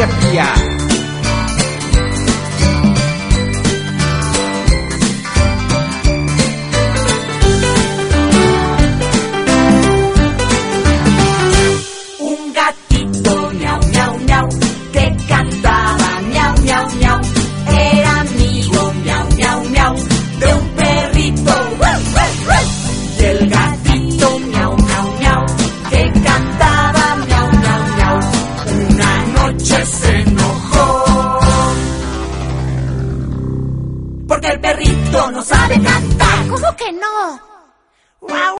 geografía. Un gatito miau miau miau que cantaba miau miau miau, era amigo miau miau miau de un perrito. Y el gatito miau miau miau que cantaba miau miau miau, una noche se enojó porque el perrito no sabe cantar. ¿Cómo que no?